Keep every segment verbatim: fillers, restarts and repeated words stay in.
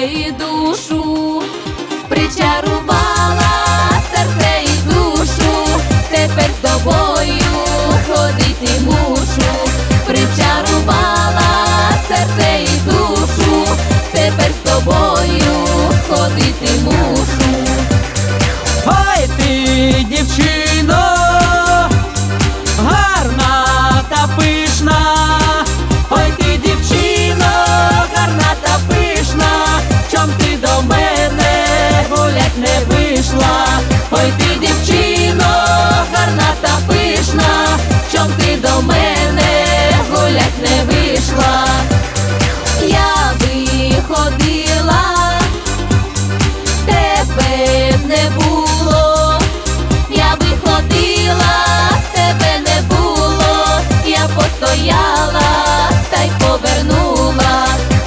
і душу, причарувала серце і душу, тепер з тобою ходити мушу, причарувала серце і душу, тепер з тобою ходити мушу. Ой ти, дівчино, гарна та пишна, ой ти, дівчино, гарна та пишна, чом ти до мене гулять не вийшла? Ой ти, дівчино, гарна та пишна, чом ти до мене гулять не вийшла? Я виходила, тебе б не було, я виходила, тебе не було, я постояла та й повернула.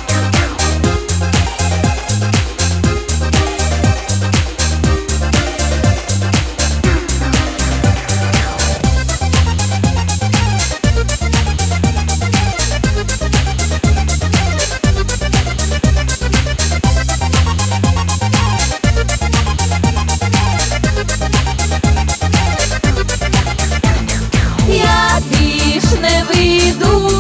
Я більш не вийду,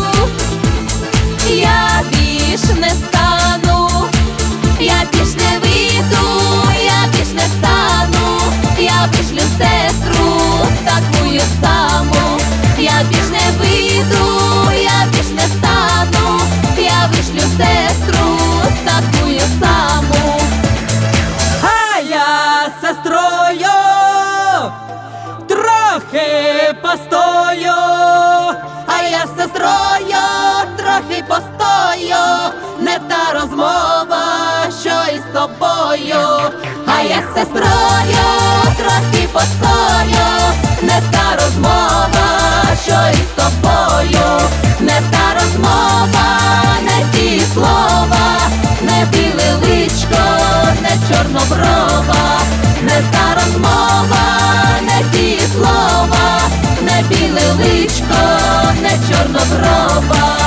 я більш не стану, я більш не вийду, я більш не стану, я вишлю сестру такую саму. Я більш не вийду, я більш не стану, я вишлю сестру такую саму. А я з сестрою трохи постою, А я з сестрою трохи постою, не та розмова, що із тобою. А я з сестрою трохи постою, не та розмова, що із тобою. Не та розмова, не ті слова, не біле личко, не чорноброва. Не та розмова, не ті слова, не біле личко, не чорноброва.